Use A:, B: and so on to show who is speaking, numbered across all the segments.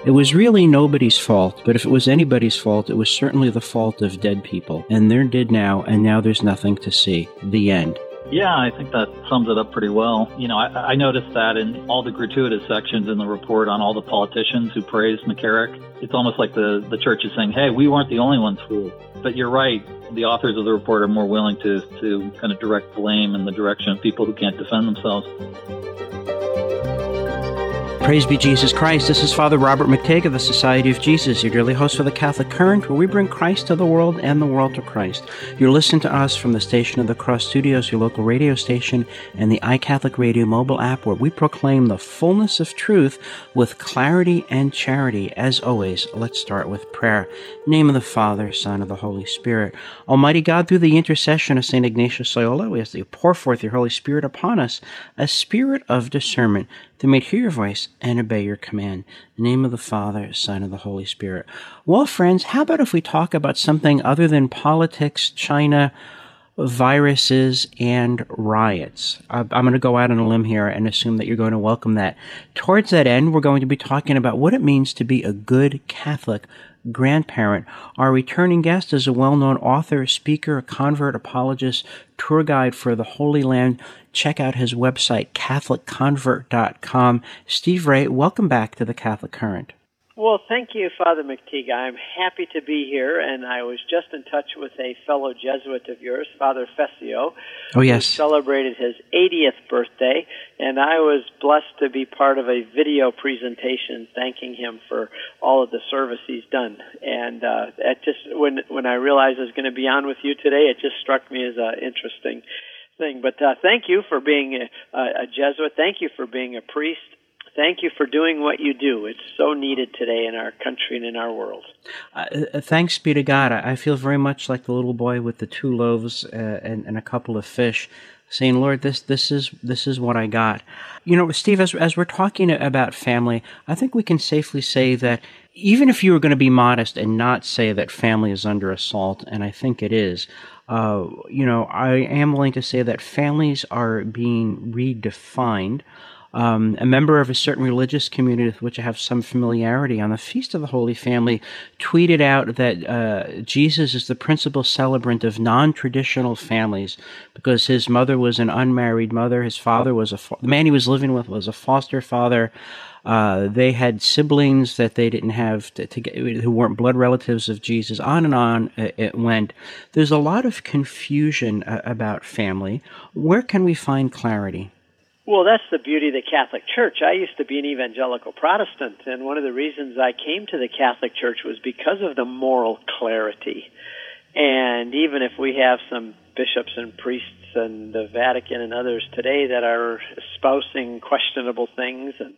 A: It was really nobody's fault, but if it was anybody's fault, it was certainly the fault of dead people. And they're dead now, and now there's nothing to see. The end.
B: Yeah, I think that sums it up pretty well. You know, I noticed that in all the gratuitous sections in the report on all the politicians who praised McCarrick, it's almost like the church is saying, hey, we weren't the only ones fooled. But you're right, the authors of the report are more willing to kind of direct blame in the direction of people who can't defend themselves.
A: Praise be Jesus Christ. This is Father Robert McTague of the Society of Jesus, your daily host for the Catholic Current, where we bring Christ to the world and the world to Christ. You're listening to us from the Station of the Cross Studios, your local radio station, and the iCatholic Radio mobile app, where we proclaim the fullness of truth with clarity and charity. As always, let's start with prayer. In the name of the Father, Son, and the Holy Spirit. Almighty God, through the intercession of St. Ignatius Loyola, we ask that you pour forth your Holy Spirit upon us, a spirit of discernment, that may hear your voice and obey your command. In the name of the Father, Son, and the Holy Spirit. Well, friends, how about if we talk about something other than politics, China, viruses, and riots? I'm going to go out on a limb here and assume that you're going to welcome that. Towards that end, we're going to be talking about what it means to be a good Catholic grandparent. Our returning guest is a well-known author, speaker, convert, apologist, tour guide for the Holy Land. Check out his website, CatholicConvert.com. Steve Ray, welcome back to the Catholic Current.
C: Well, thank you, Father McTeague. I'm happy to be here, and I was just in touch with a fellow Jesuit of yours, Father Fessio,
A: who
C: celebrated his 80th birthday, and I was blessed to be part of a video presentation thanking him for all of the service he's done. And when I realized I was going to be on with you today, it just struck me as an interesting thing. But thank you for being a Jesuit. Thank you for being a priest. Thank you for doing what you do. It's so needed today in our country and in our world.
A: Thanks be to God. I feel very much like the little boy with the 2 loaves and a couple of fish, saying, Lord, this is what I got. You know, Steve, as we're talking about family, I think we can safely say that even if you were going to be modest and not say that family is under assault, and I think it is, I am willing to say that families are being redefined. A member of a certain religious community with which I have some familiarity on the Feast of the Holy Family tweeted out that Jesus is the principal celebrant of non-traditional families because his mother was an unmarried mother, his father was the man he was living with was a foster father. They had siblings that they didn't have who weren't blood relatives of Jesus. On and on it went. There's a lot of confusion about family. Where can we find clarity?
C: Well, that's the beauty of the Catholic Church. I used to be an evangelical Protestant, and one of the reasons I came to the Catholic Church was because of the moral clarity. And even if we have some bishops and priests and the Vatican and others today that are espousing questionable things, and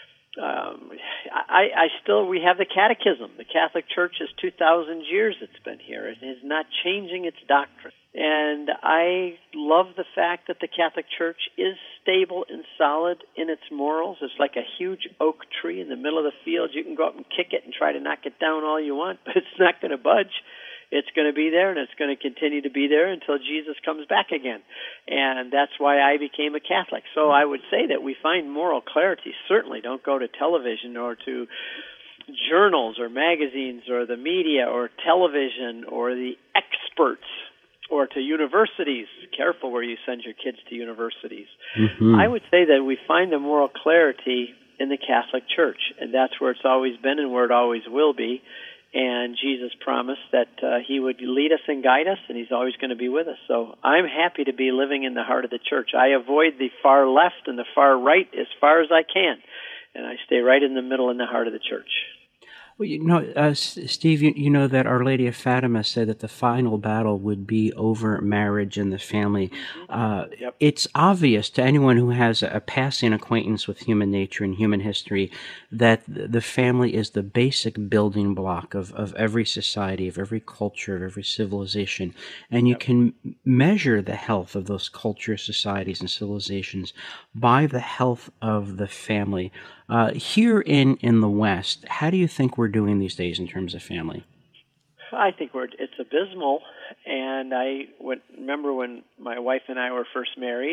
C: we have the Catechism. The Catholic Church is 2,000 years it's been here. It is not changing its doctrine. And I love the fact that the Catholic Church is stable and solid in its morals. It's like a huge oak tree in the middle of the field. You can go up and kick it and try to knock it down all you want, but it's not going to budge. It's going to be there, and it's going to continue to be there until Jesus comes back again. And that's why I became a Catholic. So I would say that we find moral clarity. Certainly don't go to television or to journals or magazines or the media or television or the experts or to universities. Careful where you send your kids to universities.
A: Mm-hmm.
C: I would say that we find the moral clarity in the Catholic Church, and that's where it's always been and where it always will be. And Jesus promised that he would lead us and guide us, and he's always going to be with us. So I'm happy to be living in the heart of the Church. I avoid the far left and the far right as far as I can, and I stay right in the middle in the heart of the Church.
A: Well, Steve, you know that Our Lady of Fatima said that the final battle would be over marriage and the family.
C: Yep.
A: It's obvious to anyone who has a passing acquaintance with human nature and human history that the family is the basic building block of every society, of every culture, of every civilization. And you can measure the health of those cultures, societies, and civilizations by the health of the family. Here in the West, how do you think we're doing these days in terms of family?
C: I think it's abysmal. And I remember when my wife and I were first married,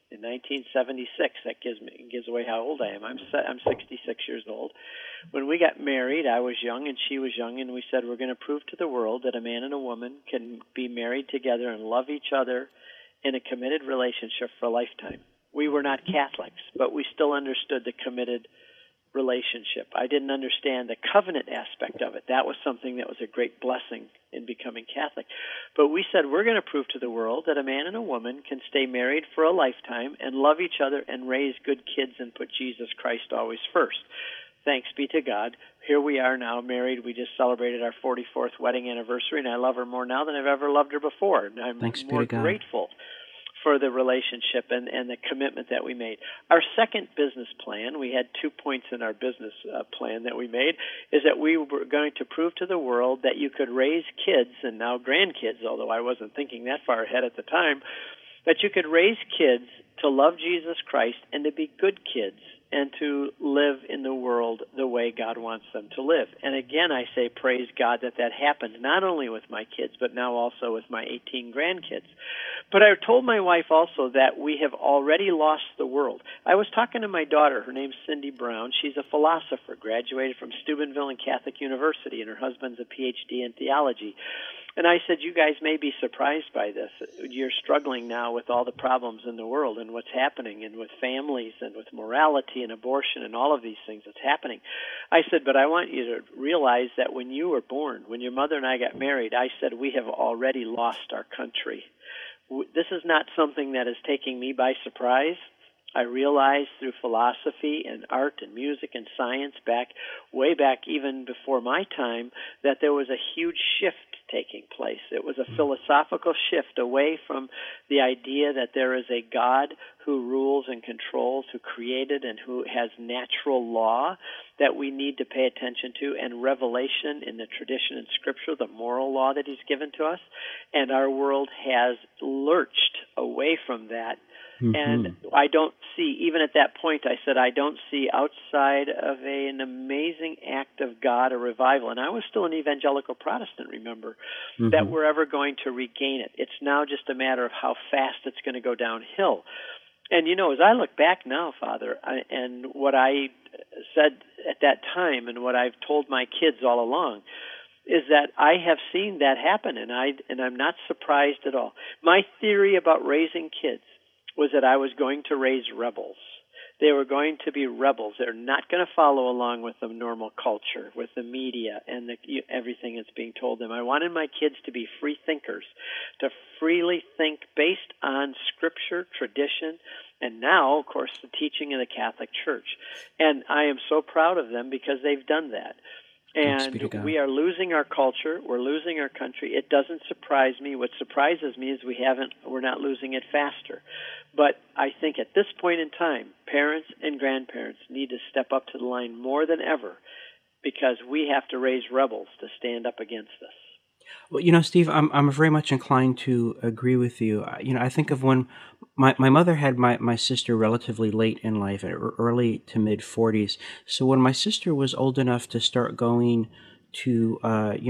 C: in 1976. That gives away how old I am. I'm 66 years old. When we got married, I was young and she was young, and we said we're going to prove to the world that a man and a woman can be married together and love each other in a committed relationship for a lifetime. We were not Catholics, but we still understood the committed relationship. I didn't understand the covenant aspect of it. That was something that was a great blessing in becoming Catholic. But we said we're going to prove to the world that a man and a woman can stay married for a lifetime and love each other and raise good kids and put Jesus Christ always first. Thanks be to God. Here we are now married. We just celebrated our 44th wedding anniversary, and I love her more now than I've ever loved her before. And I'm more grateful for the relationship and the commitment that we made. Our second business plan, we had 2 points in our business plan that we made, is that we were going to prove to the world that you could raise kids, and now grandkids, although I wasn't thinking that far ahead at the time, that you could raise kids to love Jesus Christ and to be good kids and to live in the world the way God wants them to live. And again, I say praise God that happened, not only with my kids, but now also with my 18 grandkids. But I told my wife also that we have already lost the world. I was talking to my daughter. Her name's Cindy Brown. She's a philosopher, graduated from Steubenville and Catholic University, and her husband's a PhD in theology. And I said, you guys may be surprised by this. You're struggling now with all the problems in the world and what's happening, and with families and with morality and abortion and all of these things that's happening. I said, but I want you to realize that when you were born, when your mother and I got married, I said we have already lost our country. This is not something that is taking me by surprise. I realized through philosophy and art and music and science way back even before my time, that there was a huge shift taking place. It was a philosophical shift away from the idea that there is a God who rules and controls, who created and who has natural law that we need to pay attention to, and revelation in the tradition and Scripture, the moral law that He's given to us. And our world has lurched away from that. Mm-hmm. And I don't see, even at that point, I said, I don't see outside of an amazing act of God a revival. And I was still an evangelical Protestant, remember, mm-hmm. that we're ever going to regain it. It's now just a matter of how fast it's going to go downhill. And, as I look back now, Father, and what I said at that time and what I've told my kids all along, is that I have seen that happen, and I'm not surprised at all. My theory about raising kids was that I was going to raise rebels. They were going to be rebels. They're not going to follow along with the normal culture, with the media, and everything that's being told them. I wanted my kids to be free thinkers, to freely think based on Scripture, tradition, and now, of course, the teaching of the Catholic Church. And I am so proud of them because they've done that. And we are losing our culture. We're losing our country. It doesn't surprise me. What surprises me is we're not losing it faster. But I think at this point in time, parents and grandparents need to step up to the line more than ever, because we have to raise rebels to stand up against us.
A: Well, Steve, I'm very much inclined to agree with you. I think of when my mother had my sister relatively late in life, early to mid 40s. So when my sister was old enough to start going to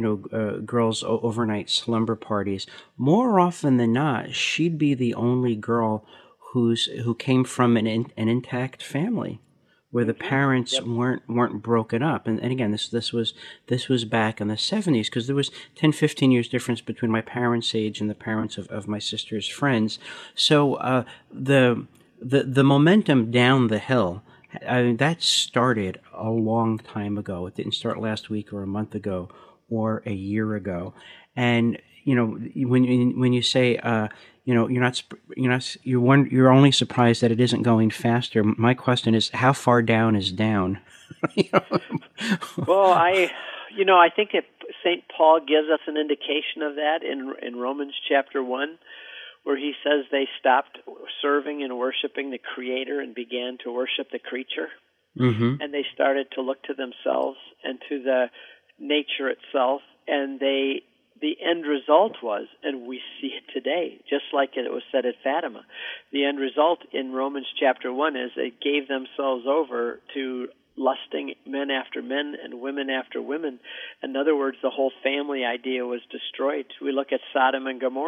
A: girls' overnight slumber parties, more often than not, she'd be the only girl who came from an intact family, where the parents weren't broken up. And again, this was back in the 70s, because there was 10, 15 years difference between my parents' age and the parents of my sister's friends. So the momentum down the hill, that started a long time ago. It didn't start last week or a month ago or a year ago. And when you say you're only surprised that it isn't going faster. My question is, how far down is down?
C: Well, I think St. Paul gives us an indication of that in Romans chapter 1, where he says they stopped serving and worshiping the Creator and began to worship the creature. Mm-hmm. And they started to look to themselves and to the nature itself, and the end result was, and we see it today, just like it was said at Fatima, the end result in Romans chapter 1 is they gave themselves over to lusting men after men and women after women. In other words, the whole family idea was destroyed. We look at Sodom and Gomorrah.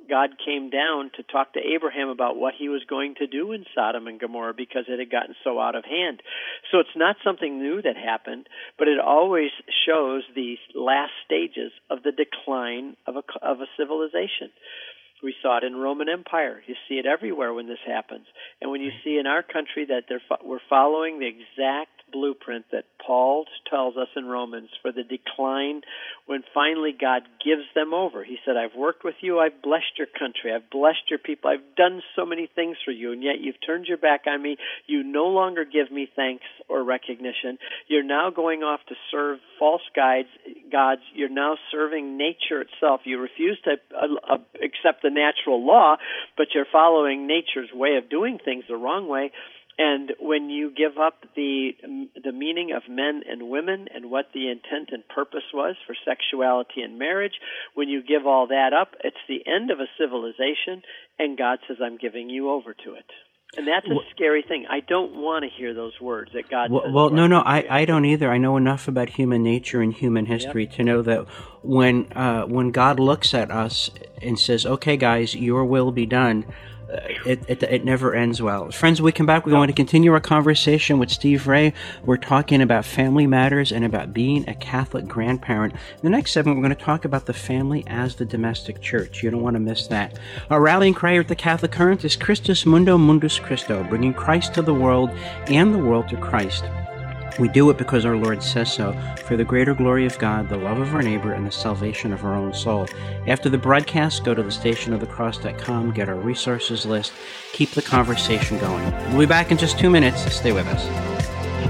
C: God came down to talk to Abraham about what he was going to do in Sodom and Gomorrah because it had gotten so out of hand. So it's not something new that happened, but it always shows the last stages of the decline of a civilization. We saw it in Roman Empire. You see it everywhere when this happens. And when you see in our country that we're following the exact blueprint that Paul tells us in Romans for the decline, when finally God gives them over. He said, I've worked with you, I've blessed your country, I've blessed your people, I've done so many things for you, and yet you've turned your back on me. You no longer give me thanks or recognition. You're now going off to serve false gods. You're now serving nature itself. You refuse to accept the natural law, but you're following nature's way of doing things the wrong way. And when you give up the meaning of men and women and what the intent and purpose was for sexuality and marriage, when you give all that up, it's the end of a civilization, and God says, I'm giving you over to it. And that's a scary thing. I don't want to hear those words that God says.
A: Well, no, I don't either. I know enough about human nature and human history to know that when God looks at us and says, okay, guys, your will be done, it never ends well. Friends, when we come back, we're going to continue our conversation with Steve Ray. We're talking about family matters and about being a Catholic grandparent. In the next segment, we're going to talk about the family as the domestic church. You don't want to miss that. Our rallying cry at the Catholic Current is Christus Mundo Mundus Christo, bringing Christ to the world and the world to Christ. We do it because our Lord says so, for the greater glory of God, the love of our neighbor, and the salvation of our own soul. After the broadcast, go to thestationofthecross.com, get our resources list, keep the conversation going. We'll be back in just 2 minutes. Stay with us.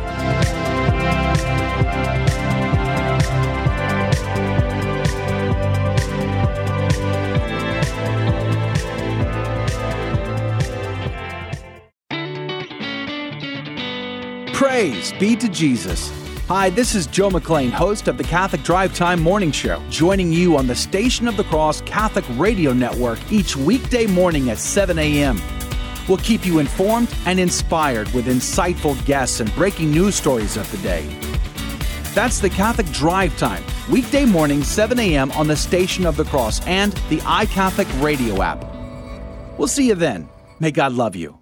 D: Praise be to Jesus. Hi, this is Joe McLean, host of the Catholic Drive Time Morning Show, joining you on the Station of the Cross Catholic Radio Network each weekday morning at 7 a.m. We'll keep you informed and inspired with insightful guests and breaking news stories of the day. That's the Catholic Drive Time, weekday morning, 7 a.m. on the Station of the Cross and the iCatholic Radio app. We'll see you then. May God love you.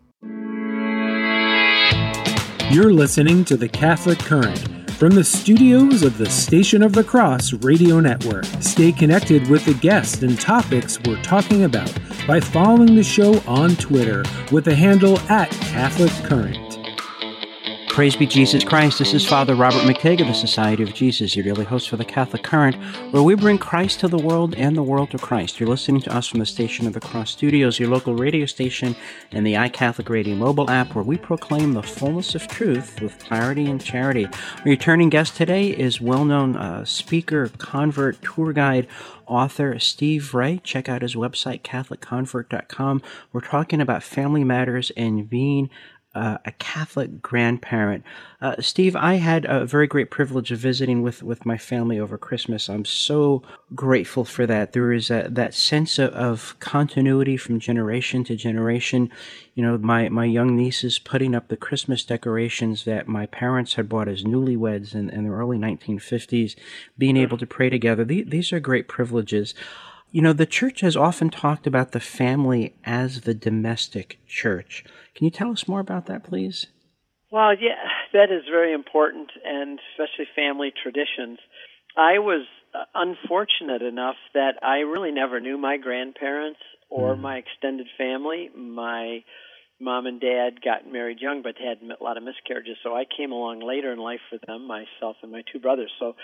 E: You're listening to the Catholic Current from the studios of the Station of the Cross Radio Network. Stay connected with the guests and topics we're talking about by following the show on Twitter with the handle @CatholicCurrent.
A: Praise be Jesus Christ. This is Father Robert McTague of the Society of Jesus, your daily host for the Catholic Current, where we bring Christ to the world and the world to Christ. You're listening to us from the Station of the Cross Studios, your local radio station, and the iCatholic Radio mobile app, where we proclaim the fullness of truth with clarity and charity. Our returning guest today is well-known speaker, convert, tour guide, author Steve Ray. Check out his website, CatholicConvert.com. We're talking about family matters and being a Catholic grandparent. Steve, I had a very great privilege of visiting with my family over Christmas. I'm so grateful for that. There is that sense of continuity from generation to generation. You know, my young nieces putting up the Christmas decorations that my parents had bought as newlyweds in the early 1950s, being able to pray together. These are great privileges. You know, the church has often talked about the family as the domestic church. Can you tell us more about that, please?
C: Well, yeah, that is very important, and especially family traditions. I was unfortunate enough that I really never knew my grandparents or my extended family. My mom and dad got married young, but had a lot of miscarriages, so I came along later in life for them, myself and my two brothers. So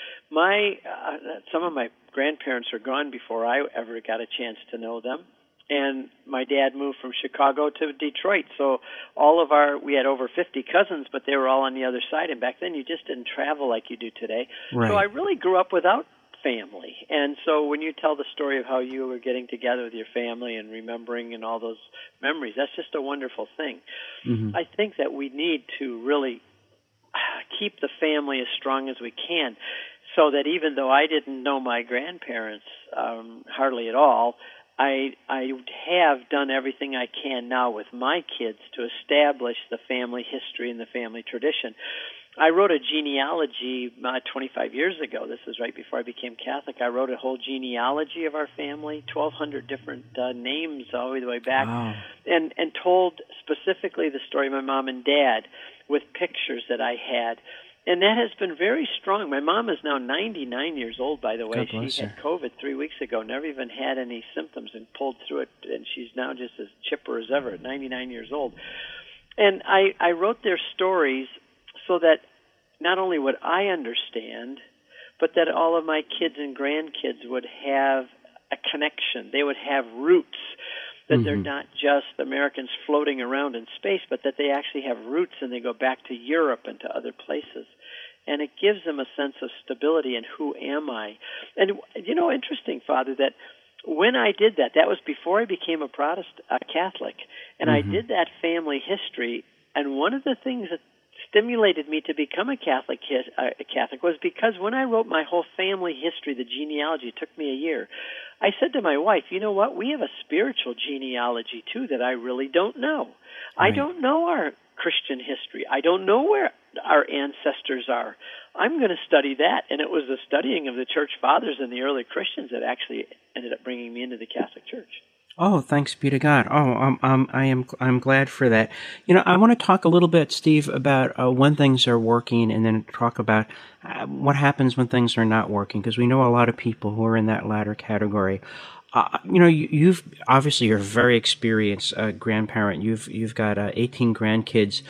C: some of my grandparents are gone before I ever got a chance to know them. And my dad moved from Chicago to Detroit, so we had over 50 cousins, but they were all on the other side, and back then you just didn't travel like you do today.
A: Right.
C: So I really grew up without family. And so when you tell the story of how you were getting together with your family and remembering and all those memories, that's just a wonderful thing. Mm-hmm. I think that we need to really keep the family as strong as we can, so that even though I didn't know my grandparents hardly at all, I have done everything I can now with my kids to establish the family history and the family tradition. I wrote a genealogy 25 years ago. This is right before I became Catholic. I wrote a whole genealogy of our family, 1,200 different names all the way back,
A: Wow.
C: and told specifically the story of my mom and dad with pictures that I had. And that has been very strong. My mom is now 99 years old, by the way.
A: God bless
C: She had
A: her.
C: COVID 3 weeks ago, never even had any symptoms and pulled through it, and she's now just as chipper as ever at 99 years old. And I wrote their stories so that not only would I understand, but that all of my kids and grandkids would have a connection. They would have roots, that they're not just Americans floating around in space, but that they actually have roots and they go back to Europe and to other places. And it gives them a sense of stability and who am I. And, interesting, Father, that when I did that, that was before I became a Catholic, and I did that family history, and one of the things that stimulated me to become a Catholic was because when I wrote my whole family history, the genealogy, it took me a year, I said to my wife, you know what, we have a spiritual genealogy too that I really don't know.
A: Right.
C: I don't know our Christian history. I don't know where our ancestors are. I'm going to study that. And it was the studying of the church fathers and the early Christians that actually ended up bringing me into the Catholic Church.
A: Oh, thanks be to God. I'm glad for that. I want to talk a little bit, Steve, about when things are working, and then talk about what happens when things are not working, because we know a lot of people who are in that latter category. You've obviously, you're a very experienced grandparent. You've got 18 grandkids.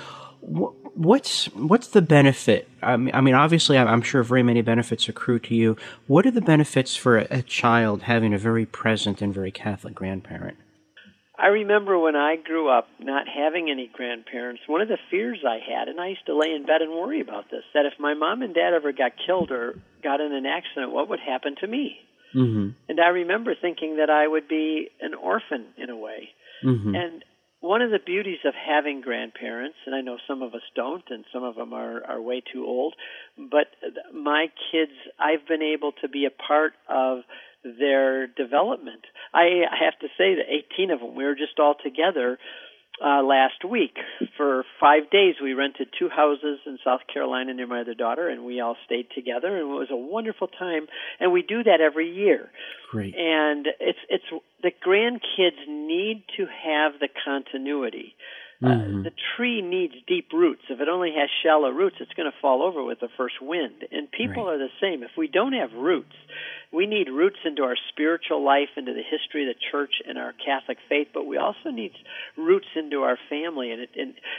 A: What's the benefit? I mean, obviously, I'm sure very many benefits accrue to you. What are the benefits for a child having a very present and very Catholic grandparent?
C: I remember when I grew up not having any grandparents, one of the fears I had, and I used to lay in bed and worry about this, that if my mom and dad ever got killed or got in an accident, what would happen to me? Mm-hmm. And I remember thinking that I would be an orphan in a way. Mm-hmm. And one of the beauties of having grandparents, and I know some of us don't, and some of them are way too old, but my kids, I've been able to be a part of their development. I have to say that 18 of them, we were just all together last week. For 5 days, we rented 2 houses in South Carolina near my other daughter, and we all stayed together, and it was a wonderful time. And we do that every year.
A: Great.
C: And it's the grandkids need to have the continuity. The tree needs deep roots. If it only has shallow roots, it's going to fall over with the first wind. And people are the same. If we don't have roots, we need roots into our spiritual life, into the history of the church and our Catholic faith, but we also need roots into our family. And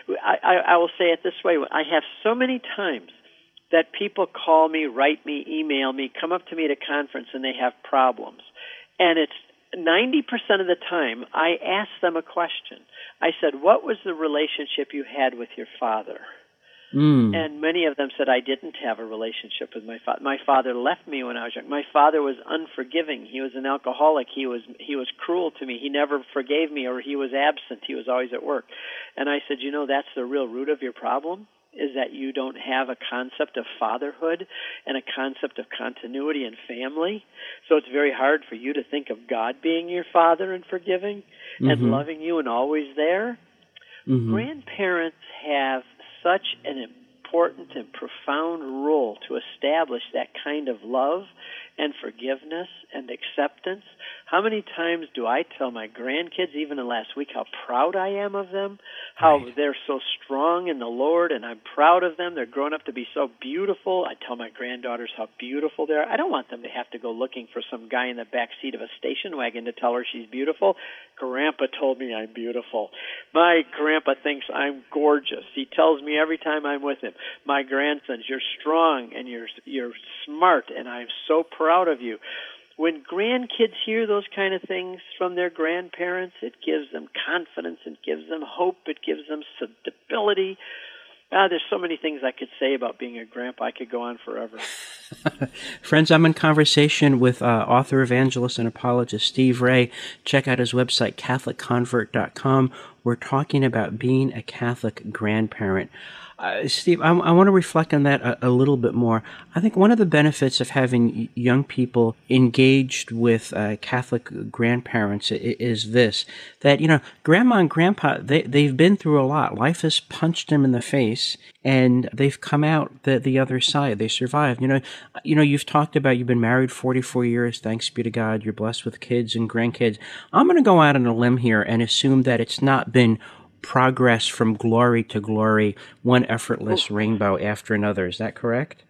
C: I will say it this way. I have so many times that people call me, write me, email me, come up to me at a conference, and they have problems. And it's 90% of the time, I ask them a question. I said, what was the relationship you had with your father? And many of them said, I didn't have a relationship with my father. My father left me when I was young. My father was unforgiving. He was an alcoholic. He was cruel to me. He never forgave me, or he was absent. He was always at work. And I said, that's the real root of your problem, is that you don't have a concept of fatherhood and a concept of continuity and family. So it's very hard for you to think of God being your father and forgiving and loving you and always there. Grandparents have such an important and profound role to establish that kind of love and forgiveness and acceptance. How many times do I tell my grandkids, even in last week, how proud I am of them, how they're so strong in the Lord, and I'm proud of them. They're growing up to be so beautiful. I tell my granddaughters how beautiful they are. I don't want them to have to go looking for some guy in the back seat of a station wagon to tell her she's beautiful. Grandpa told me I'm beautiful. My grandpa thinks I'm gorgeous. He tells me every time I'm with him, my grandsons, you're strong and you're smart, and I'm so proud of you. When grandkids hear those kind of things from their grandparents, it gives them confidence, it gives them hope, it gives them stability. There's so many things I could say about being a grandpa. I could go on forever.
A: Friends, I'm in conversation with author, evangelist, and apologist Steve Ray. Check out his website, CatholicConvert.com, we're talking about being a Catholic grandparent. Steve, I want to reflect on that a little bit more. I think one of the benefits of having young people engaged with Catholic grandparents is this, that, Grandma and Grandpa, they've been through a lot. Life has punched them in the face, and they've come out the other side. They survived. You've talked about you've been married 44 years. Thanks be to God. You're blessed with kids and grandkids. I'm going to go out on a limb here and assume that it's not been progress from glory to glory, one effortless rainbow after another. Is that correct?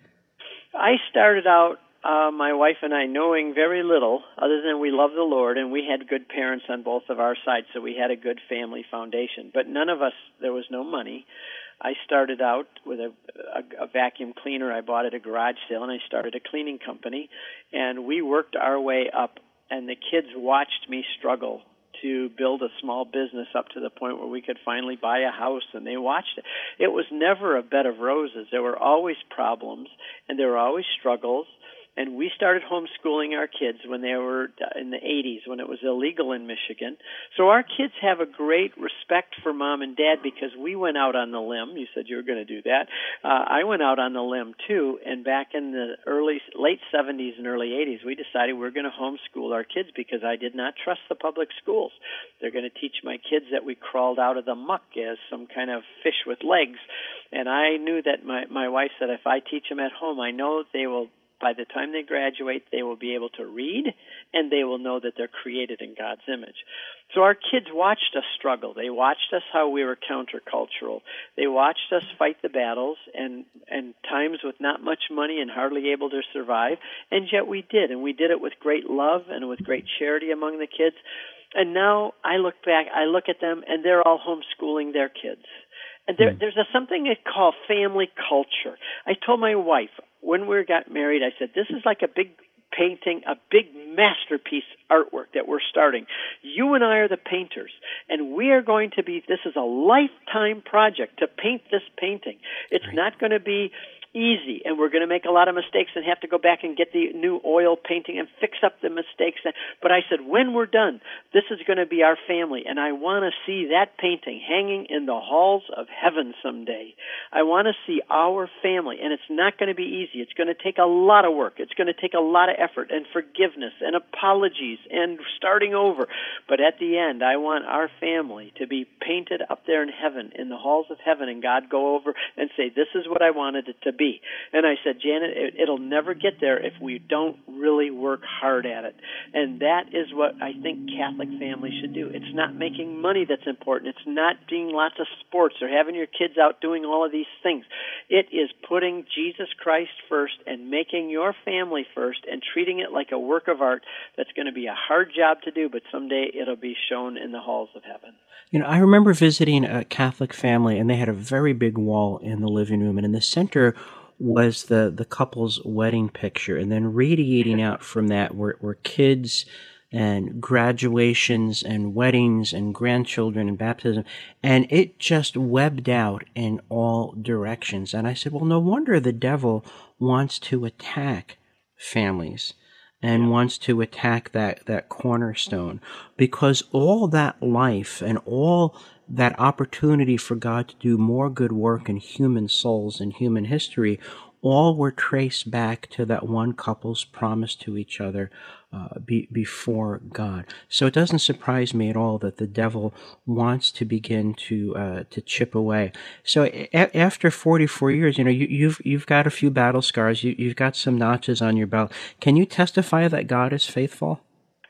C: I started out, my wife and I, knowing very little other than we love the Lord, and we had good parents on both of our sides, so we had a good family foundation. But none of us, there was no money. I started out with a vacuum cleaner I bought at a garage sale, and I started a cleaning company, and we worked our way up, and the kids watched me struggle to build a small business up to the point where we could finally buy a house, and they watched it. It was never a bed of roses. There were always problems, and there were always struggles. And we started homeschooling our kids when they were in the 80s, when it was illegal in Michigan. So our kids have a great respect for Mom and Dad because we went out on the limb. You said you were going to do that. I went out on the limb, too. And back in the late 70s and early 80s, we decided we were going to homeschool our kids because I did not trust the public schools. They're going to teach my kids that we crawled out of the muck as some kind of fish with legs. And I knew that my wife said, if I teach them at home, I know they will, by the time they graduate, they will be able to read, and they will know that they're created in God's image. So our kids watched us struggle. They watched us how we were countercultural. They watched us fight the battles and times with not much money and hardly able to survive, and yet we did. And we did it with great love and with great charity among the kids. And now I look back, I look at them, and they're all homeschooling their kids. And there's something they call family culture. I told my wife, when we got married, I said, this is like a big painting, a big masterpiece artwork that we're starting. You and I are the painters, and we are going to be, this is a lifetime project to paint this painting. It's not going to be easy, and we're going to make a lot of mistakes and have to go back and get the new oil painting and fix up the mistakes. But I said, when we're done, this is going to be our family, and I want to see that painting hanging in the halls of heaven someday. I want to see our family, and it's not going to be easy. It's going to take a lot of work. It's going to take a lot of effort and forgiveness and apologies and starting over. But at the end, I want our family to be painted up there in heaven, in the halls of heaven, and God go over and say, this is what I wanted it to be. And I said, Janet, it'll never get there if we don't really work hard at it. And that is what I think Catholic families should do. It's not making money that's important. It's not doing lots of sports or having your kids out doing all of these things. It is putting Jesus Christ first and making your family first and treating it like a work of art that's going to be a hard job to do, but someday it'll be shown in the halls of heaven.
A: I remember visiting a Catholic family, and they had a very big wall in the living room, and in the center was the couple's wedding picture, and then radiating out from that were kids and graduations and weddings and grandchildren and baptism, and it just webbed out in all directions. And I said, well, no wonder the devil wants to attack families and wants to attack that cornerstone, because all that life and all that opportunity for God to do more good work in human souls and human history, all were traced back to that one couple's promise to each other before God. So it doesn't surprise me at all that the devil wants to begin to chip away. So after 44 years, you've got a few battle scars. You've got some notches on your belt. Can you testify that God is faithful?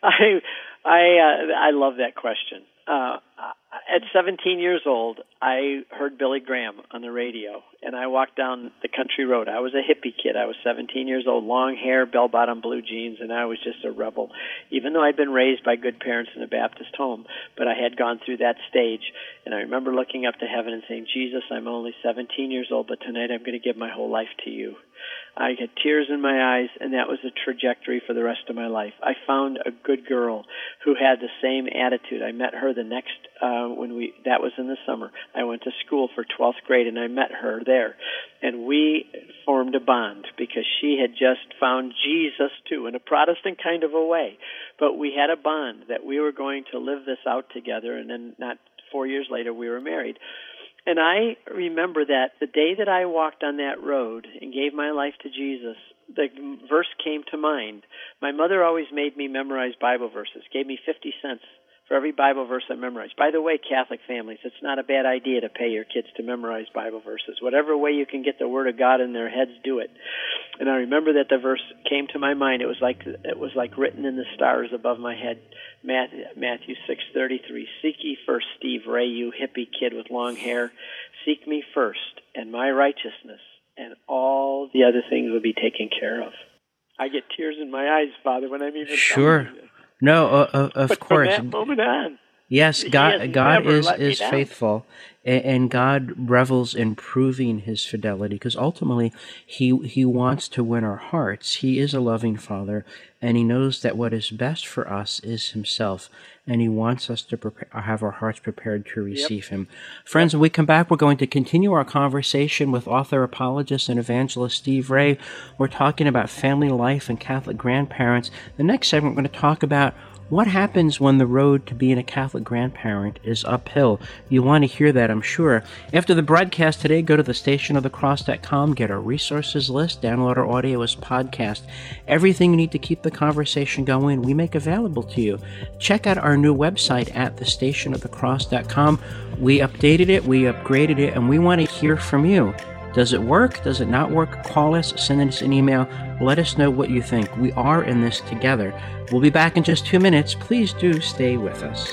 C: I love that question. At 17 years old, I heard Billy Graham on the radio, and I walked down the country road. I was a hippie kid. I was 17 years old, long hair, bell-bottom blue jeans, and I was just a rebel, even though I'd been raised by good parents in a Baptist home. But I had gone through that stage, and I remember looking up to heaven and saying, Jesus, I'm only 17 years old, but tonight I'm going to give my whole life to you. I had tears in my eyes, and that was the trajectory for the rest of my life. I found a good girl who had the same attitude. I met her the next, that was in the summer. I went to school for 12th grade, and I met her there. And we formed a bond because she had just found Jesus, too, in a Protestant kind of a way. But we had a bond that we were going to live this out together and then not 4 years later, we were married. And I remember that the day that I walked on that road and gave my life to Jesus, the verse came to mind. My mother always made me memorize Bible verses, gave me 50 cents for every Bible verse I memorized. By the way, Catholic families, it's not a bad idea to pay your kids to memorize Bible verses. Whatever way you can get the Word of God in their heads, do it. And I remember that the verse came to my mind. It was like written in the stars above my head. Matthew 6:33. Seek ye first, Steve Ray, you hippie kid with long hair. Seek me first and my righteousness, and all the other things will be taken care of. I get tears in my eyes, Father, when I'm even
A: sure.
C: telling you this.
A: No, of course.
C: From that moment on.
A: Yes, God is
C: down.
A: faithful, and God revels in proving His fidelity, because ultimately He wants to win our hearts. He is a loving Father, and He knows that what is best for us is Himself, and He wants us to have our hearts prepared to receive Him. Friends, when we come back, we're going to continue our conversation with author, apologist, and evangelist Steve Ray. We're talking about family life and Catholic grandparents. The next segment, we're going to talk about what happens when the road to being a Catholic grandparent is uphill. You want to hear that, I'm sure. After the broadcast today, go to thestationofthecross.com, get our resources list, download our audio as podcast. Everything you need to keep the conversation going, we make available to you. Check out our new website at thestationofthecross.com. We updated it, we upgraded it, and we want to hear from you. Does it work? Does it not work? Call us, send us an email. Let us know what you think. We are in this together. We'll be back in just 2 minutes. Please do stay with us.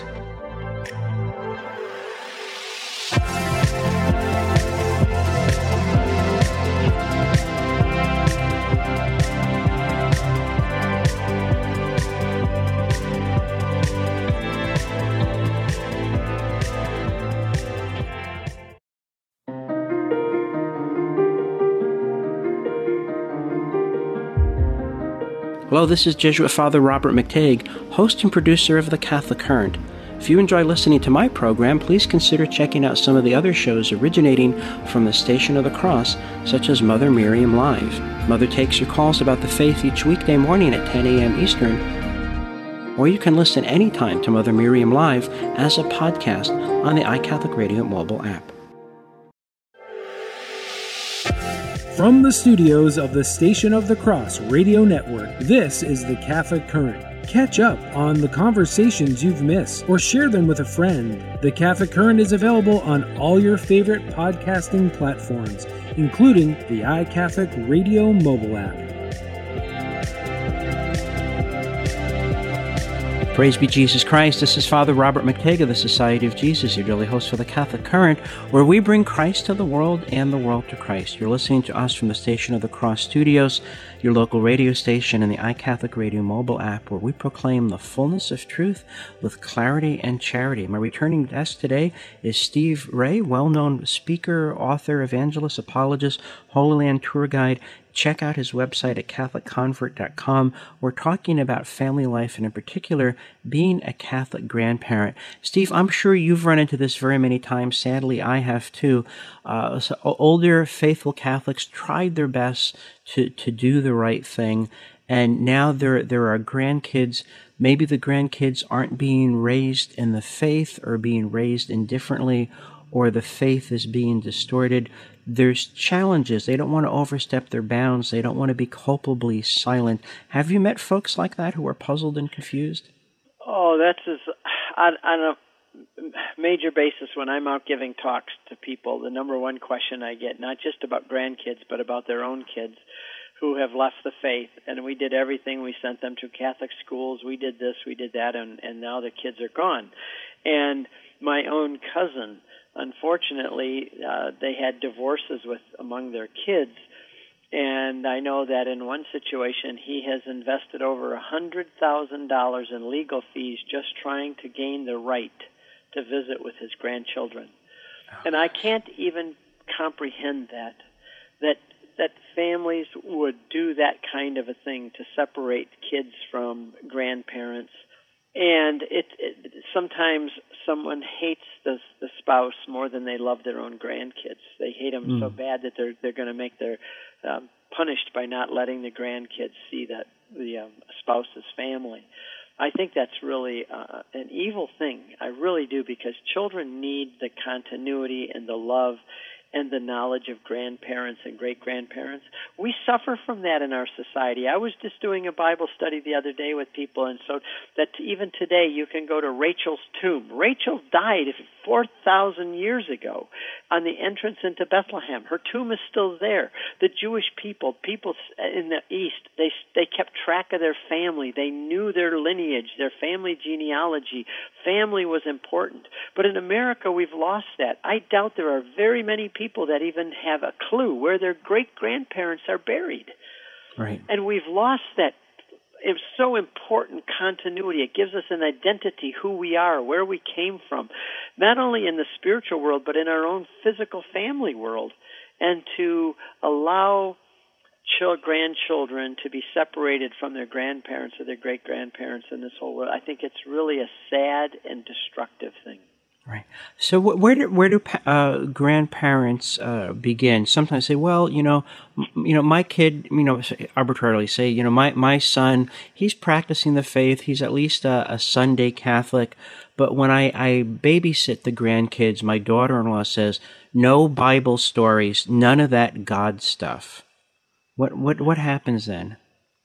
A: Hello, this is Jesuit Father Robert McTague, host and producer of The Catholic Current. If you enjoy listening to my program, please consider checking out some of the other shows originating from the Station of the Cross, such as Mother Miriam Live. Mother takes your calls about the faith each weekday morning at 10 a.m. Eastern, or you can listen anytime to Mother Miriam Live as a podcast on the iCatholic Radio mobile app.
E: From the studios of the Station of the Cross Radio Network, this is the Catholic Current. Catch up on the conversations you've missed or share them with a friend. The Catholic Current is available on all your favorite podcasting platforms, including the iCatholic Radio mobile app.
A: Praise be Jesus Christ. This is Father Robert McTague of the Society of Jesus, your daily host for the Catholic Current, where we bring Christ to the world and the world to Christ. You're listening to us from the Station of the Cross Studios, your local radio station, and the iCatholic Radio mobile app, where we proclaim the fullness of truth with clarity and charity. My returning guest today is Steve Ray, well-known speaker, author, evangelist, apologist, Holy Land tour guide. Check out his website at CatholicConvert.com. We're talking about family life and, in particular, being a Catholic grandparent. Steve, I'm sure you've run into this very many times. Sadly, I have too. So older, faithful Catholics tried their best to do the right thing, and now there are grandkids. Maybe the grandkids aren't being raised in the faith or being raised indifferently, or the faith is being distorted. There's challenges. They don't want to overstep their bounds. They don't want to be culpably silent. Have you met folks like that who are puzzled and confused?
C: Oh, that's on a major basis when I'm out giving talks to people. The number one question I get, not just about grandkids, but about their own kids who have left the faith. And we did everything. We sent them to Catholic schools. We did this, we did that, and now the kids are gone. And my own cousin, unfortunately, they had divorces among their kids, and I know that in one situation he has invested over $100,000 in legal fees just trying to gain the right to visit with his grandchildren. And I can't even comprehend that families would do that kind of a thing to separate kids from grandparents. And sometimes someone hates the spouse more than they love their own grandkids. They hate them so bad that they're going to make their punished by not letting the grandkids see the spouse's family. I think that's really an evil thing. I really do, because children need the continuity and the love and the knowledge of grandparents and great-grandparents. We suffer from that in our society. I was just doing a Bible study the other day with people, and so that even today you can go to Rachel's tomb. Rachel died 4,000 years ago on the entrance into Bethlehem. Her tomb is still there. The Jewish people in the East, they kept track of their family. They knew their lineage, their family genealogy. Family was important. But in America, we've lost that. I doubt there are very many people that even have a clue where their great-grandparents are buried.
A: Right.
C: And we've lost that. It's so important, continuity. It gives us an identity, who we are, where we came from, not only in the spiritual world, but in our own physical family world. And to allow grandchildren to be separated from their grandparents or their great-grandparents in this whole world, I think it's really a sad and destructive thing.
A: Right. So where do grandparents begin? Sometimes say, well, my kid, arbitrarily say, my son, he's practicing the faith. He's at least a Sunday Catholic. But when I babysit the grandkids, my daughter-in-law says, no Bible stories, none of that God stuff. What happens then?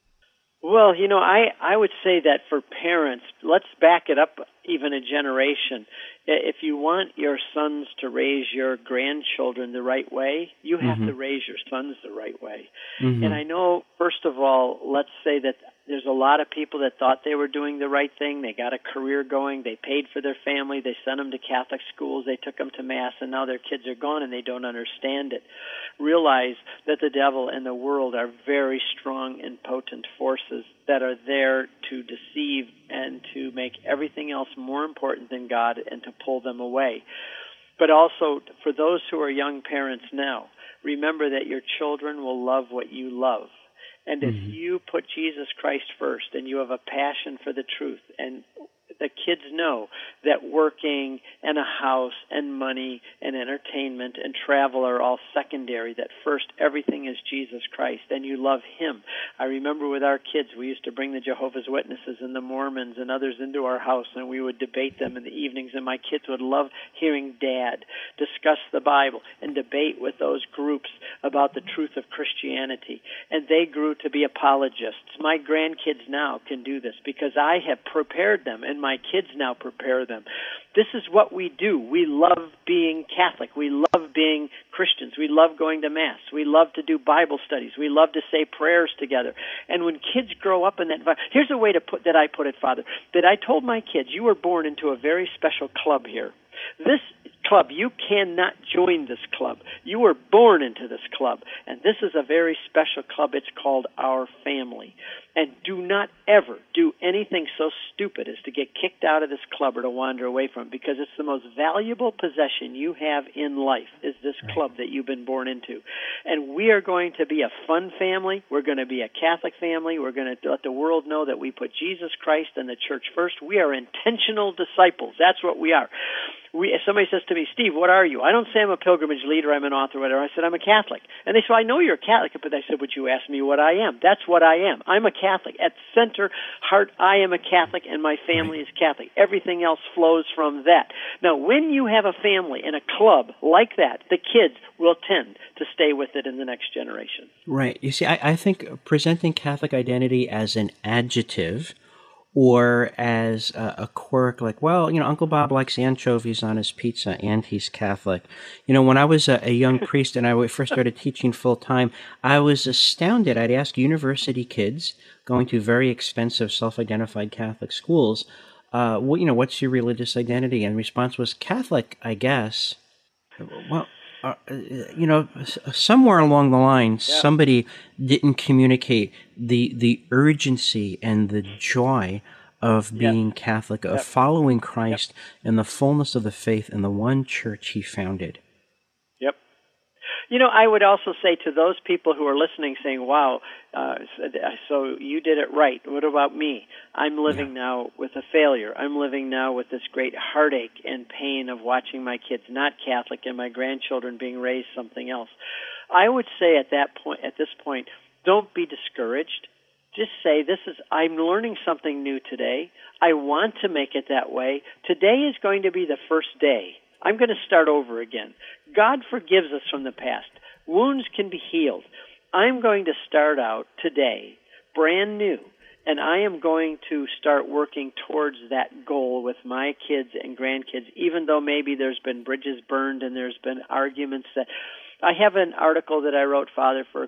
C: Well, I would say that for parents, let's back it up even a generation. If you want your sons to raise your grandchildren the right way, you have to raise your sons the right way. Mm-hmm. And I know, first of all, let's say that there's a lot of people that thought they were doing the right thing. They got a career going. They paid for their family. They sent them to Catholic schools. They took them to Mass, and now their kids are gone and they don't understand it. Realize that the devil and the world are very strong and potent forces that are there to deceive and to make everything else more important than God and to pull them away. But also, for those who are young parents now, remember that your children will love what you love. And if you put Jesus Christ first and you have a passion for the truth, and the kids know that working and a house and money and entertainment and travel are all secondary, that first everything is Jesus Christ, and you love Him. I remember with our kids, we used to bring the Jehovah's Witnesses and the Mormons and others into our house, and we would debate them in the evenings, and my kids would love hearing Dad discuss the Bible and debate with those groups about the truth of Christianity. And they grew to be apologists. My grandkids now can do this because I have prepared them, and my kids now prepare them. This is what we do. We love being Catholic. We love being Christians. We love going to Mass. We love to do Bible studies. We love to say prayers together. And when kids grow up in that environment, here's a way that I put it, Father, that I told my kids, you were born into a very special club here. This club, you cannot join this club. You were born into this club, and this is a very special club. It's called Our Family. And do not ever do anything so stupid as to get kicked out of this club or to wander away from it, because it's the most valuable possession you have in life is this club that you've been born into. And we are going to be a fun family. We're going to be a Catholic family. We're going to let the world know that we put Jesus Christ and the church first. We are intentional disciples. That's what we are. If somebody says to me, Steve, what are you? I don't say I'm a pilgrimage leader, I'm an author, whatever. I said, I'm a Catholic. And they said, I know you're a Catholic. But I said, would you ask me what I am? That's what I am. I'm a Catholic. At center, heart, I am a Catholic, and my family is Catholic. Everything else flows from that. Now, when you have a family and a club like that, the kids will tend to stay with it in the next generation.
A: Right. You see, I think presenting Catholic identity as an adjective or as a quirk, like, well, Uncle Bob likes anchovies on his pizza and he's Catholic. When I was a young priest and I first started teaching full-time, I was astounded. I'd ask university kids going to very expensive self-identified Catholic schools, what's your religious identity? And the response was Catholic, I guess. Well, somewhere along the line, somebody didn't communicate the urgency and the joy of being Catholic, of following Christ in the fullness of the faith in the one church He founded.
C: Yep. I would also say to those people who are listening, saying, wow, so you did it right. What about me? I'm living now with a failure. I'm living now with this great heartache and pain of watching my kids not Catholic and my grandchildren being raised something else. I would say at this point, don't be discouraged. just say, I'm learning something new today. I want to make it that way. Today is going to be the first day. I'm going to start over again. God forgives us from the past. Wounds can be healed. I'm going to start out today, brand new, and I am going to start working towards that goal with my kids and grandkids, even though maybe there's been bridges burned and there's been arguments that... I have an article that I wrote, Father, for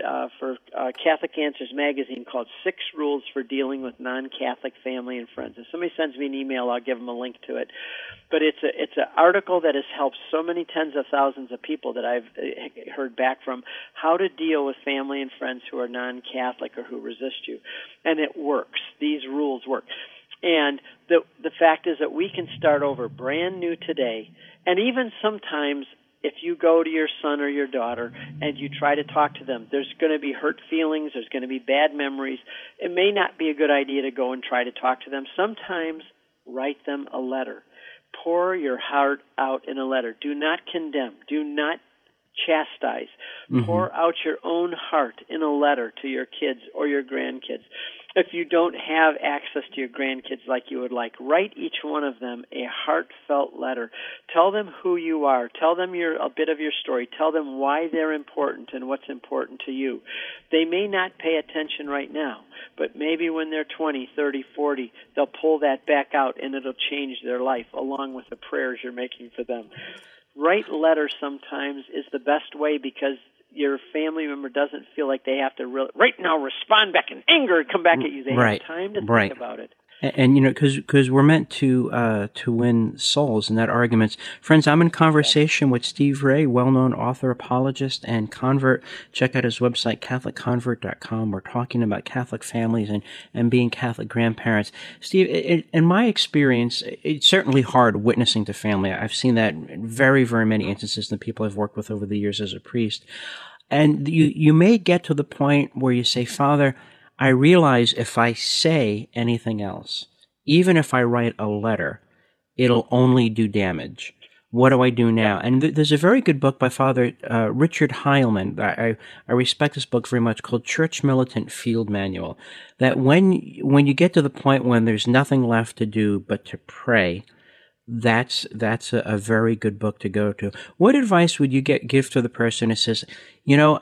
C: Catholic Answers magazine called 6 Rules for Dealing with Non-Catholic Family and Friends. If somebody sends me an email, I'll give them a link to it. But it's an article that has helped so many tens of thousands of people that I've heard back from, how to deal with family and friends who are non-Catholic or who resist you. And it works. These rules work. And the fact is that we can start over brand new today. And even sometimes, if you go to your son or your daughter and you try to talk to them, there's going to be hurt feelings, there's going to be bad memories. It may not be a good idea to go and try to talk to them. Sometimes write them a letter. Pour your heart out in a letter. Do not condemn. Do not chastise. Mm-hmm. Pour out your own heart in a letter to your kids or your grandkids. If you don't have access to your grandkids like you would like, write each one of them a heartfelt letter. Tell them who you are. Tell them a bit of your story. Tell them why they're important and what's important to you. They may not pay attention right now, but maybe when they're 20, 30, 40, they'll pull that back out and it'll change their life along with the prayers you're making for them. Write letters sometimes is the best way because your family member doesn't feel like they have to right now respond back in anger and come back at you. They have time to think about it.
A: And you know, because we're meant to win souls, and that arguments. Friends, I'm in conversation with Steve Ray, well-known author, apologist, and convert. Check out his website, CatholicConvert.com. We're talking about Catholic families and being Catholic grandparents. Steve, in my experience, it's certainly hard witnessing to family. I've seen that in very, very many instances in the people I've worked with over the years as a priest. And you may get to the point where you say, Father, I realize if I say anything else, even if I write a letter, it'll only do damage. What do I do now? And there's a very good book by Father Richard Heilman. I respect this book very much, called Church Militant Field Manual. That when you get to the point when there's nothing left to do but to pray, that's a very good book to go to. What advice would you give to the person who says, you know,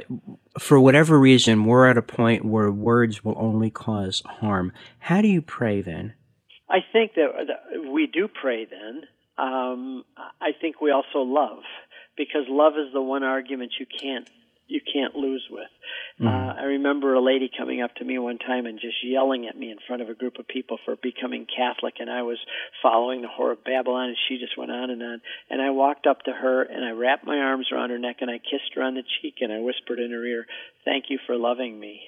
A: for whatever reason, we're at a point where words will only cause harm? How do you pray then?
C: I think that we do pray then. I think we also love, because love is the one argument you can't lose with. I remember a lady coming up to me one time and just yelling at me in front of a group of people for becoming Catholic, and I was following the Whore of Babylon, and she just went on. And I walked up to her, and I wrapped my arms around her neck, and I kissed her on the cheek, and I whispered in her ear, "Thank you for loving me."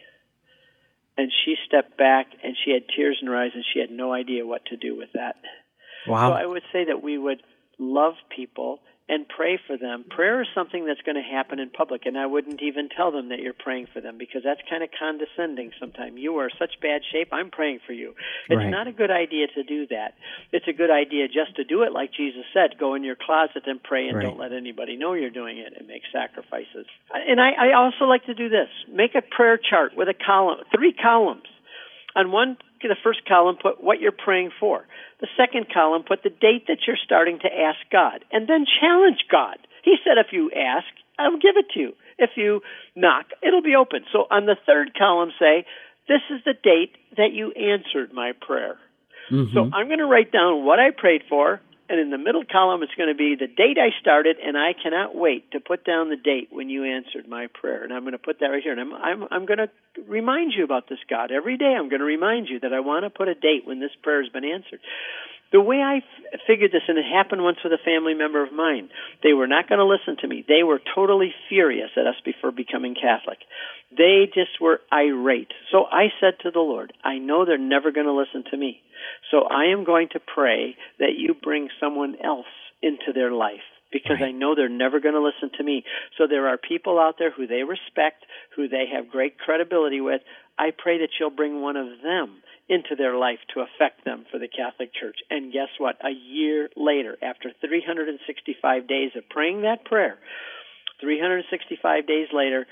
C: And she stepped back, and she had tears in her eyes, and she had no idea what to do with that.
A: Wow.
C: So I would say that we would love people and pray for them. Prayer is something that's going to happen in public, and I wouldn't even tell them that you're praying for them, because that's kind of condescending sometimes. You are in such bad shape, I'm praying for you. It's not a good idea to do that. It's a good idea just to do it like Jesus said, go in your closet and pray, and don't let anybody know you're doing it, and make sacrifices. And I also like to do this. Make a prayer chart with a column, 3 columns. On the first column, put what you're praying for. The second column, put the date that you're starting to ask God, and then challenge God. He said, if you ask, I'll give it to you. If you knock, it'll be open. So on the third column, say, this is the date that you answered my prayer. Mm-hmm. So I'm going to write down what I prayed for, and in the middle column, it's going to be the date I started, and I cannot wait to put down the date when you answered my prayer. And I'm going to put that right here. And I'm going to remind you about this, God. Every day I'm going to remind you that I want to put a date when this prayer has been answered. The way I figured this, and it happened once with a family member of mine, they were not going to listen to me. They were totally furious at us before becoming Catholic. They just were irate. So I said to the Lord, I know they're never going to listen to me. So I am going to pray that you bring someone else into their life, because I know they're never going to listen to me. So there are people out there who they respect, who they have great credibility with. I pray that you'll bring one of them into their life to affect them for the Catholic Church. And guess what? A year later, after 365 days of praying that prayer, 365 days later,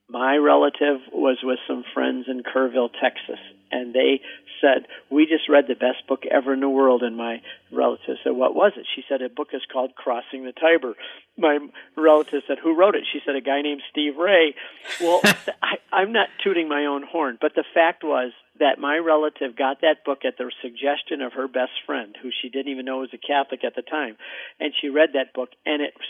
C: My relative was with some friends in Kerrville, Texas, and they said, we just read the best book ever in the world. And my relative said, what was it? She said, a book is called Crossing the Tiber. My relative said, who wrote it? She said, a guy named Steve Ray. Well, I'm not tooting my own horn, but the fact was that my relative got that book at the suggestion of her best friend, who she didn't even know was a Catholic at the time. And she read that book, and it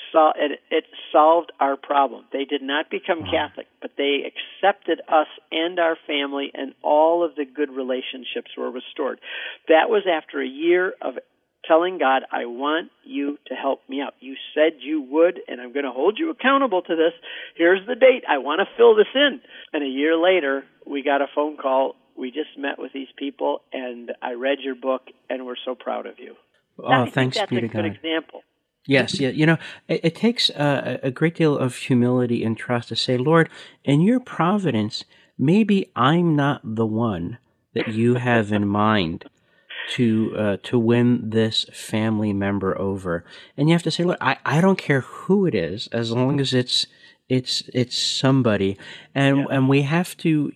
C: solved our problem. They did not become Catholic, but they accepted us and our family, and all of the good relationships were restored. That was after a year of telling God, I want you to help me out. You said you would, and I'm going to hold you accountable to this. Here's the date. I want to fill this in. And a year later, we got a phone call. We just met with these people, and I read your book, and we're so proud of you.
A: Oh, thanks be to God.
C: That's a good example.
A: Yes, yeah. It takes a great deal of humility and trust to say, Lord, in your providence, maybe I'm not the one that you have in mind to win this family member over. And you have to say, look, I don't care who it is, as long as it's somebody, and we have to,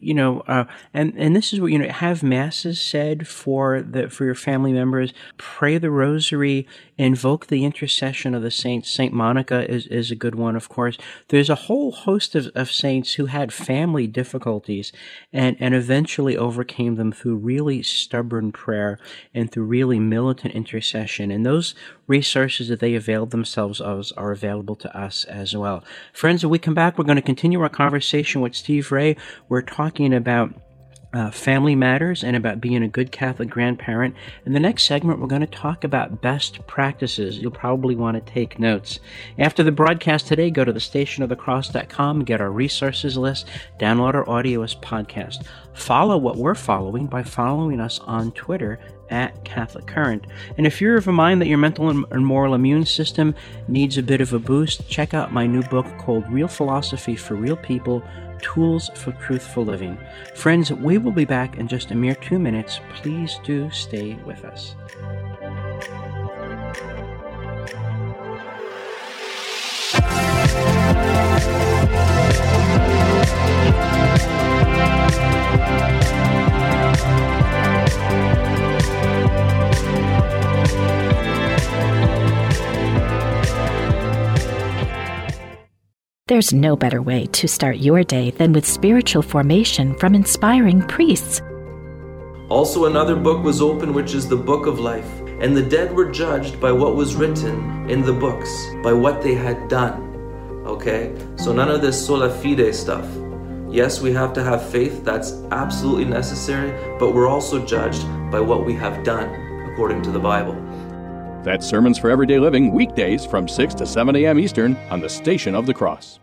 A: and this is what, have masses said for your family members, pray the rosary, invoke the intercession of the saints. Saint Monica is a good one, of course. There's a whole host of saints who had family difficulties and eventually overcame them through really stubborn prayer and through really militant intercession. And those resources that they availed themselves of are available to us as well. Friends, when we come back, we're going to continue our conversation with Steve Ray. We're talking about family matters and about being a good Catholic grandparent. In the next segment, we're going to talk about best practices. You'll probably want to take notes. After the broadcast today, go to thestationofthecross.com, get our resources list, download our audio as podcast. Follow what we're following by following us on Twitter at Catholic Current. And if you're of a mind that your mental and moral immune system needs a bit of a boost, check out my new book called Real Philosophy for Real People, Tools for Truthful Living. Friends, we will be back in just a mere 2 minutes. Please do stay with us.
F: There's no better way to start your day than with spiritual formation from inspiring priests.
G: Also, another book was opened, which is the Book of Life, and the dead were judged by what was written in the books, by what they had done. Okay? So none of this sola fide stuff. Yes, we have to have faith, that's absolutely necessary, but we're also judged by what we have done, according to the Bible.
H: That's Sermons for Everyday Living, weekdays from 6 to 7 a.m. Eastern on the Station of the Cross.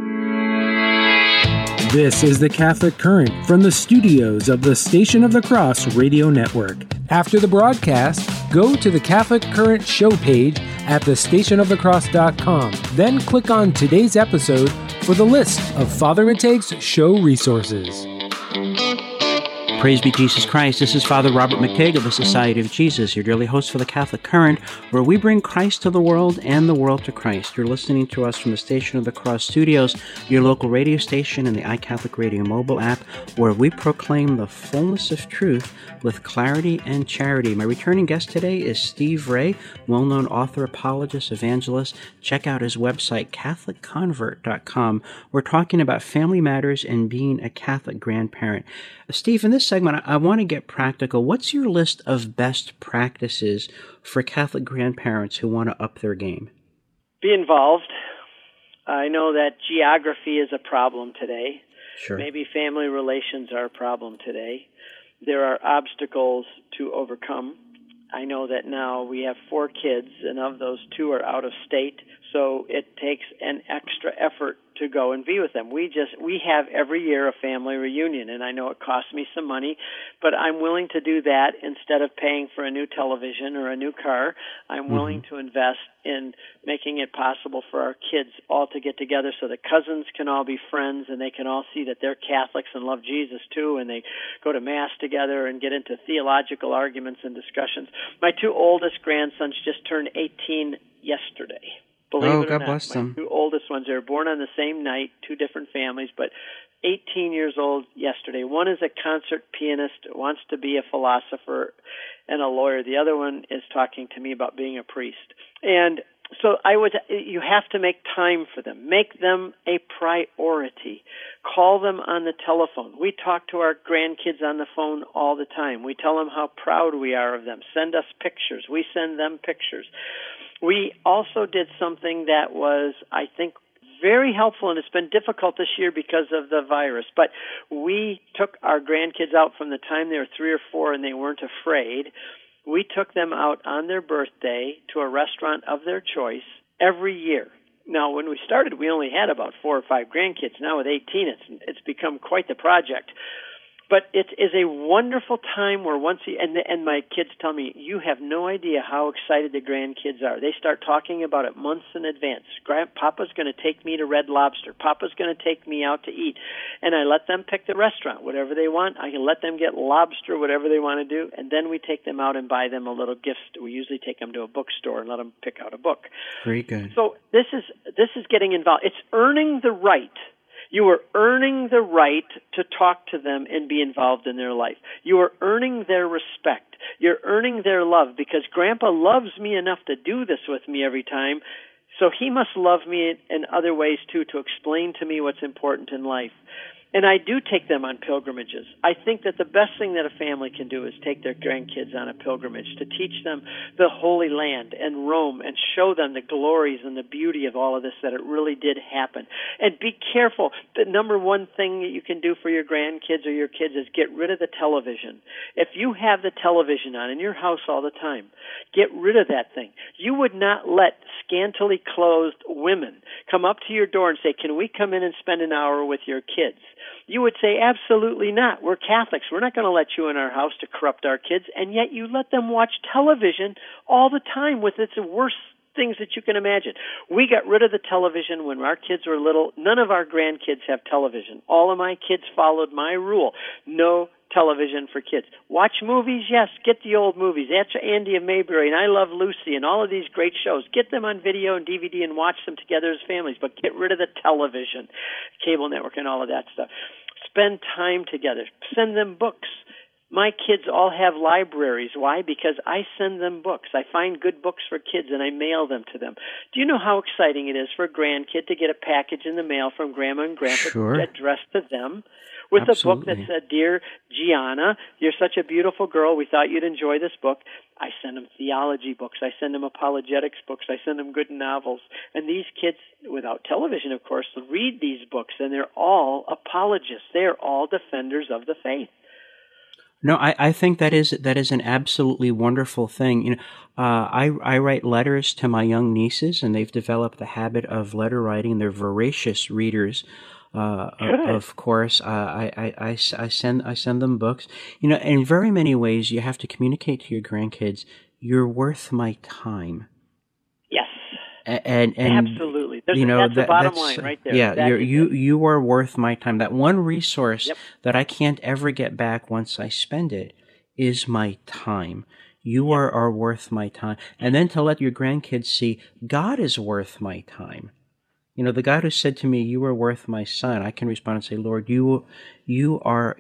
E: This is the Catholic Current from the studios of the Station of the Cross Radio Network. After the broadcast, go to the Catholic Current show page at thestationofthecross.com. Then click on today's episode for the list of Father Matague's show resources.
A: Praise be Jesus Christ. This is Father Robert McTague of the Society of Jesus, your daily host for the Catholic Current, where we bring Christ to the world and the world to Christ. You're listening to us from the Station of the Cross studios, your local radio station, and the iCatholic Radio mobile app, where we proclaim the fullness of truth with clarity and charity. My returning guest today is Steve Ray, well-known author, apologist, evangelist. Check out his website, CatholicConvert.com. We're talking about family matters and being a Catholic grandparent. Steve, in this segment, I want to get practical. What's your list of best practices for Catholic grandparents who want to up their game?
C: Be involved. I know that geography is a problem today.
A: Sure.
C: Maybe family relations are a problem today. There are obstacles to overcome. I know that now we have 4 kids, and of those 2 are out of state, so it takes an extra effort to go and be with them. We have every year a family reunion, and I know it costs me some money, but I'm willing to do that instead of paying for a new television or a new car. I'm willing to invest in making it possible for our kids all to get together so the cousins can all be friends and they can all see that they're Catholics and love Jesus too, and they go to Mass together and get into theological arguments and discussions. My 2 oldest grandsons just turned 18 yesterday. Believe it or
A: God
C: not,
A: bless
C: my
A: them.
C: two oldest ones, they were born on the same night, two different families, but 18 years old yesterday. One is a concert pianist, wants to be a philosopher and a lawyer. The other one is talking to me about being a priest. And so you have to make time for them. Make them a priority. Call them on the telephone. We talk to our grandkids on the phone all the time. We tell them how proud we are of them. Send us pictures. We send them pictures. We also did something that was, I think, very helpful, and it's been difficult this year because of the virus. But we took our grandkids out from the time they were 3 or 4 and they weren't afraid. We took them out on their birthday to a restaurant of their choice every year. Now, when we started, we only had about 4 or 5 grandkids. Now with 18, it's become quite the project. But it is a wonderful time where and my kids tell me, you have no idea how excited the grandkids are. They start talking about it months in advance. Papa's going to take me to Red Lobster. Papa's going to take me out to eat. And I let them pick the restaurant, whatever they want. I can let them get lobster, whatever they want to do. And then we take them out and buy them a little gift. We usually take them to a bookstore and let them pick out a book.
A: Very good.
C: So this is getting involved. It's earning the right. You are earning the right to talk to them and be involved in their life. You are earning their respect. You're earning their love because Grandpa loves me enough to do this with me every time, so he must love me in other ways too, to explain to me what's important in life. And I do take them on pilgrimages. I think that the best thing that a family can do is take their grandkids on a pilgrimage to teach them the Holy Land and Rome and show them the glories and the beauty of all of this, that it really did happen. And be careful. The number one thing that you can do for your grandkids or your kids is get rid of the television. If you have the television on in your house all the time, get rid of that thing. You would not let scantily clothed women come up to your door and say, can we come in and spend an hour with your kids? You would say, absolutely not. We're Catholics. We're not going to let you in our house to corrupt our kids. And yet you let them watch television all the time with its worst things that you can imagine. We got rid of the television when our kids were little. None of our grandkids have television. All of my kids followed my rule. No television for kids. Watch movies, yes. Get the old movies. That's Andy of Mayberry and I Love Lucy and all of these great shows. Get them on video and DVD and watch them together as families. But get rid of the television, cable network, and all of that stuff. Spend time together. Send them books. My kids all have libraries. Why? Because I send them books. I find good books for kids and I mail them to them. Do you know how exciting it is for a grandkid to get a package in the mail from Grandma and Grandpa addressed to them with
A: Absolutely.
C: a book that said, Dear Gianna, you're such a beautiful girl. We thought you'd enjoy this book. I send them theology books. I send them apologetics books. I send them good novels. And these kids, without television, of course, read these books, and they're all apologists. They're all defenders of the faith.
A: No, I think that is an absolutely wonderful thing. You know, I write letters to my young nieces, and they've developed the habit of letter writing. They're voracious readers. Of course, I send them books. You know, in very many ways, you have to communicate to your grandkids, you're worth my time.
C: Yes.
A: And
C: absolutely.
A: You know,
C: that's the bottom line right there.
A: Yeah, you are worth my time. That one resource that I can't ever get back once I spend it is my time. You are worth my time. And then to let your grandkids see, God is worth my time. You know, the God who said to me, "You are worth my son," I can respond and say, "Lord, you are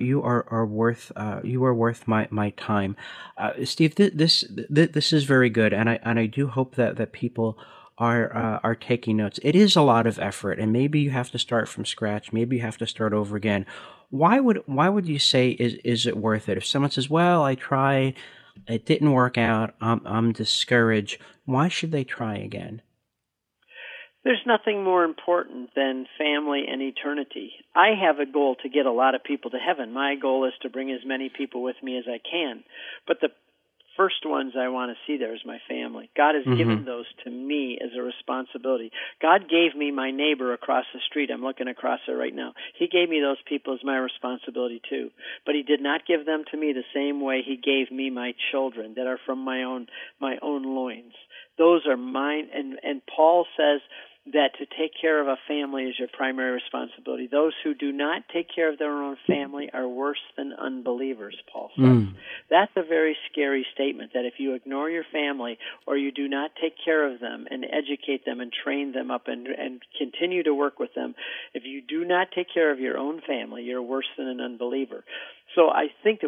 A: worth my time." Steve, this is very good, and I do hope that people are taking notes. It is a lot of effort, and maybe you have to start from scratch. Maybe you have to start over again. Why would you say is it worth it? If someone says, "Well, I tried, it didn't work out, I'm discouraged," why should they try again?
C: There's nothing more important than family and eternity. I have a goal to get a lot of people to heaven. My goal is to bring as many people with me as I can. But the first ones I want to see there is my family. God has given those to me as a responsibility. God gave me my neighbor across the street. I'm looking across it right now. He gave me those people as my responsibility too. But he did not give them to me the same way he gave me my children that are from my own loins. Those are mine. And Paul says that to take care of a family is your primary responsibility. Those who do not take care of their own family are worse than unbelievers, Paul says. That's a very scary statement, that if you ignore your family or you do not take care of them and educate them and train them up and continue to work with them, if you do not take care of your own family, you're worse than an unbeliever. So I think that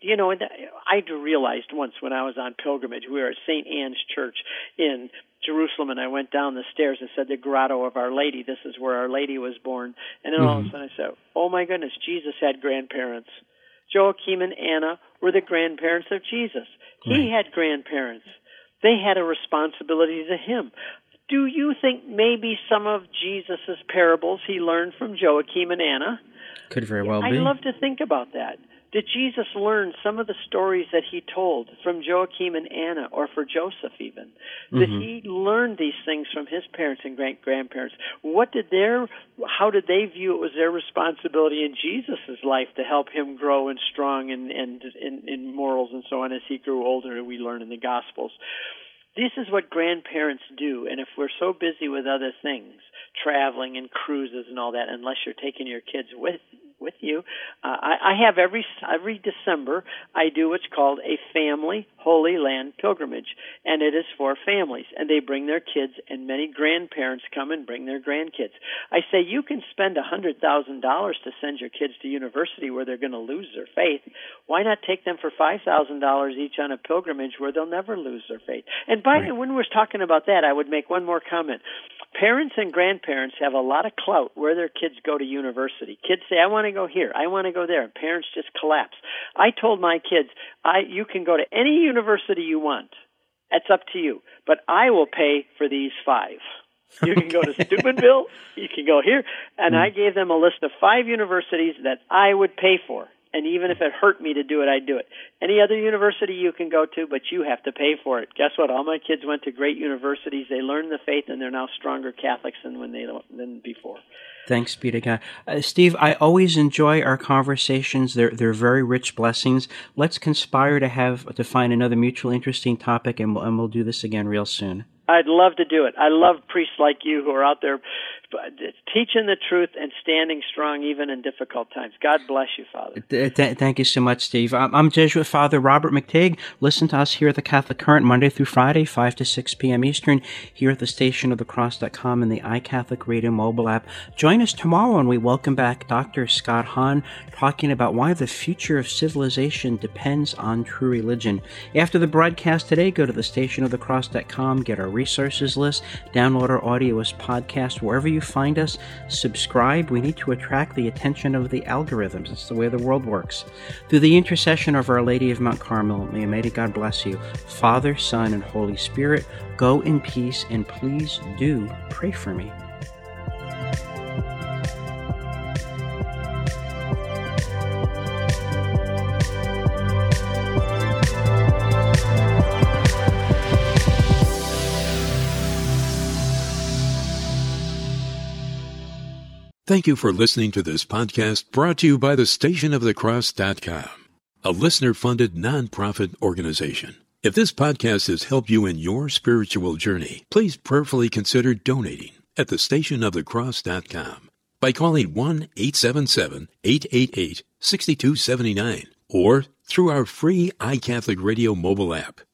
C: I realized once when I was on pilgrimage, we were at St. Anne's Church in Jerusalem, and I went down the stairs and said, the Grotto of Our Lady, this is where Our Lady was born. And then all of a sudden I said, oh my goodness, Jesus had grandparents. Joachim and Anna were the grandparents of Jesus. He had grandparents. They had a responsibility to him. Do you think maybe some of Jesus' parables he learned from Joachim and Anna?
A: Could very well be.
C: I'd love to think about that. Did Jesus learn some of the stories that he told from Joachim and Anna, or for Joseph even? Did he learn these things from his parents and great-grandparents? How did they view it was their responsibility in Jesus' life to help him grow and strong and in morals and so on as he grew older, we learn in the Gospels? This is what grandparents do, and if we're so busy with other things, traveling and cruises and all that, unless you're taking your kids with you. I have every December, I do what's called a family Holy Land pilgrimage, and it is for families, and they bring their kids, and many grandparents come and bring their grandkids. I say you can spend $100,000 to send your kids to university where they're going to lose their faith. Why not take them for $5,000 each on a pilgrimage where they'll never lose their faith? And when we're talking about that, I would make one more comment. Parents and grandparents have a lot of clout where their kids go to university. Kids say, I want to go here, I want to go there, and parents just collapse. I told my kids, you can go to any university you want. That's up to you. But I will pay for these 5. You can go to Steubenville, you can go here. And I gave them a list of 5 universities that I would pay for. And even if it hurt me to do it, I'd do it. Any other university you can go to, but you have to pay for it. Guess what? All my kids went to great universities. They learned the faith, and they're now stronger Catholics than before.
A: Thanks be to God. Steve, I always enjoy our conversations. They're very rich blessings. Let's conspire to find another mutually interesting topic, and we'll do this again real soon.
C: I'd love to do it. I love priests like you who are out there teaching the truth and standing strong even in difficult times. God bless you, Father.
A: Thank you so much, Steve. I'm Jesuit Father Robert McTighe. Listen to us here at the Catholic Current Monday through Friday, 5 to 6 p.m. Eastern, here at the stationofthecross.com and the iCatholic Radio mobile app. Join us tomorrow when we welcome back Dr. Scott Hahn, talking about why the future of civilization depends on true religion. After the broadcast today, go to the stationofthecross.com, get our resources list, download our audio as podcast, wherever you find us, subscribe. We need to attract the attention of the algorithms. It's the way the world works. Through the intercession of Our Lady of Mount Carmel, may Almighty God bless you. Father, Son, and Holy Spirit, go in peace, and please do pray for me.
I: Thank you for listening to this podcast brought to you by the stationofthecross.com, a listener-funded nonprofit organization. If this podcast has helped you in your spiritual journey, please prayerfully consider donating at thestationofthecross.com by calling 1-877-888-6279 or through our free iCatholic Radio mobile app.